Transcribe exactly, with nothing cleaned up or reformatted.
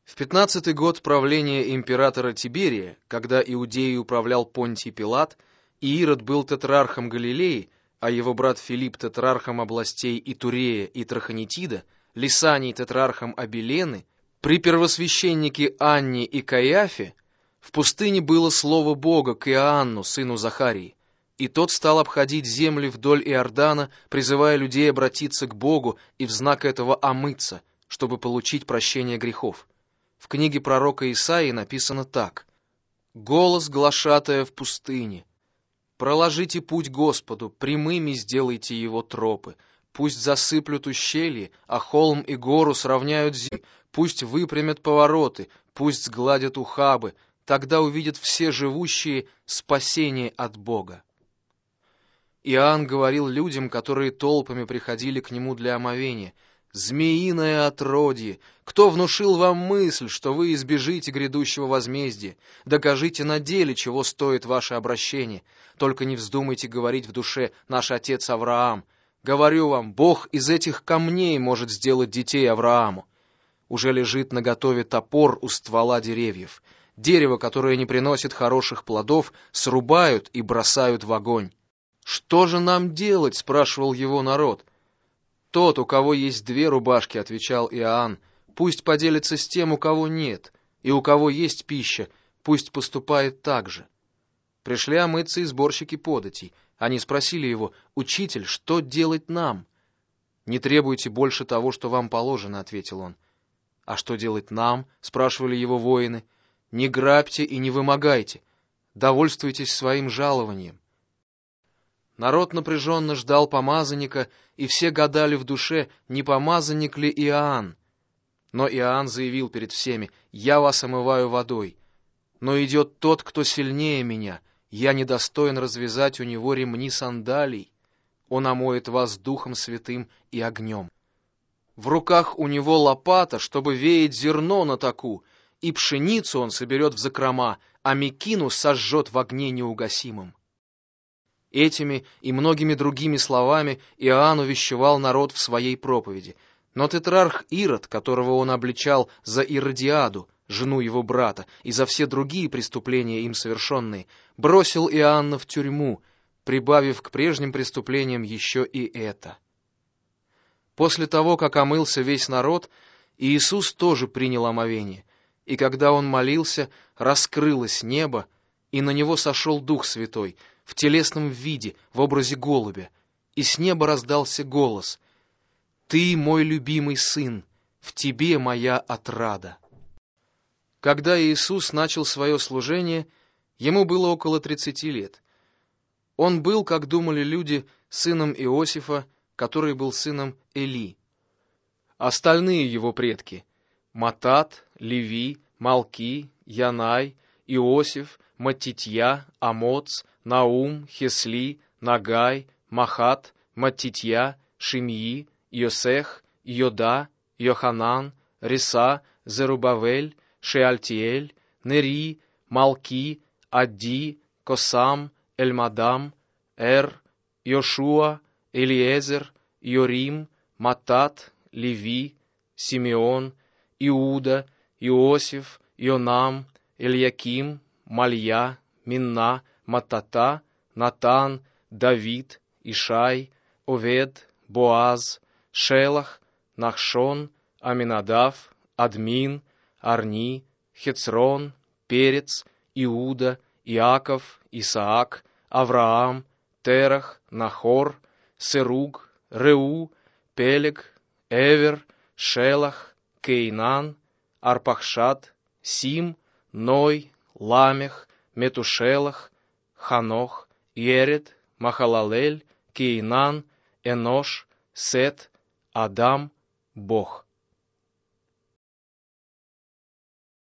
В пятнадцатый год правления императора Тиберия, когда Иудеей управлял Понтий Пилат, и Ирод был тетрархом Галилеи, а его брат Филипп тетрархом областей Итурея и Трахонитида, Лисаний тетрархом Абилены, при первосвященнике Анне и Каиафе в пустыне было слово Бога к Иоанну, сыну Захарии, и тот стал обходить земли вдоль Иордана, призывая людей обратиться к Богу и в знак этого омыться, чтобы получить прощение грехов. В книге пророка Исаии написано так: «Голос глашатая в пустыне. Проложите путь Господу, прямыми сделайте его тропы. Пусть засыплют ущелья, а холм и гору сравняют землю. Пусть выпрямят повороты, пусть сгладят ухабы. Тогда увидят все живущие спасение от Бога». Иоанн говорил людям, которые толпами приходили к нему для омовения: «Змеиное отродье! Кто внушил вам мысль, что вы избежите грядущего возмездия? Докажите на деле, чего стоит ваше обращение. Только не вздумайте говорить в душе: наш отец Авраам. Говорю вам, Бог из этих камней может сделать детей Аврааму. Уже лежит наготове топор у ствола деревьев. Дерево, которое не приносит хороших плодов, срубают и бросают в огонь». «Что же нам делать?» — спрашивал его народ. «Тот, у кого есть две рубашки, — отвечал Иоанн, — пусть поделится с тем, у кого нет, и у кого есть пища, пусть поступает так же». Пришли омыться и сборщики податей. Они спросили его: «Учитель, что делать нам?» «Не требуйте больше того, что вам положено, — ответил он». «А что делать нам?» — спрашивали его воины. «Не грабьте и не вымогайте, довольствуйтесь своим жалованием». Народ напряженно ждал помазанника, и все гадали в душе, не помазанник ли Иоанн. Но Иоанн заявил перед всеми: «Я вас омываю водой, но идет тот, кто сильнее меня, я недостоин развязать у него ремни сандалий. Он омоет вас Духом Святым и огнем. В руках у него лопата, чтобы веять зерно на таку, и пшеницу он соберет в закрома, а мекину сожжет в огне неугасимом». Этими и многими другими словами Иоанн увещевал народ в своей проповеди. Но тетрарх Ирод, которого он обличал за Иродиаду, жену его брата, и за все другие преступления им совершенные, бросил Иоанна в тюрьму, прибавив к прежним преступлениям еще и это. После того, как омылся весь народ, Иисус тоже принял омовение, и когда он молился, раскрылось небо, и на него сошел Дух Святой в телесном виде, в образе голубя, и с неба раздался голос: «Ты мой любимый сын, в тебе моя отрада». Когда Иисус начал свое служение, ему было около тридцати лет. Он был, как думали люди, сыном Иосифа, который был сыном Эли. Остальные его предки — Матат, Леви, Малки, Янай, Иосиф, Маттитья, Амоц, Наум, Хесли, Нагай, Махат, Маттитья, Шимьи, Йосех, Йода, Йоханан, Риса, Зерубавель, Шеальтиэль, Нери, Малки, Адди, Косам, Эльмадам, Эр, Йошуа, Элиезер, Йорим, Матат, Леви, Симеон, Иуда, Иосиф, Йонам, Эльяким, Малья, Минна, Матата, Натан, Давид, Ишай, Овед, Боаз, Шелах, Нахшон, Аминадав, Админ, Арни, Хецрон, Перец, Иуда, Иаков, Исаак, Авраам, Терах, Нахор, Серуг, Реу, Пелег, Эвер, Шелах, Кейнан, Арпахшад, Сим, Ной, Ламех, Метушелах, Ханох, Еред, Махалалель, Кейнан, Энош, Сет, Адам, Бог.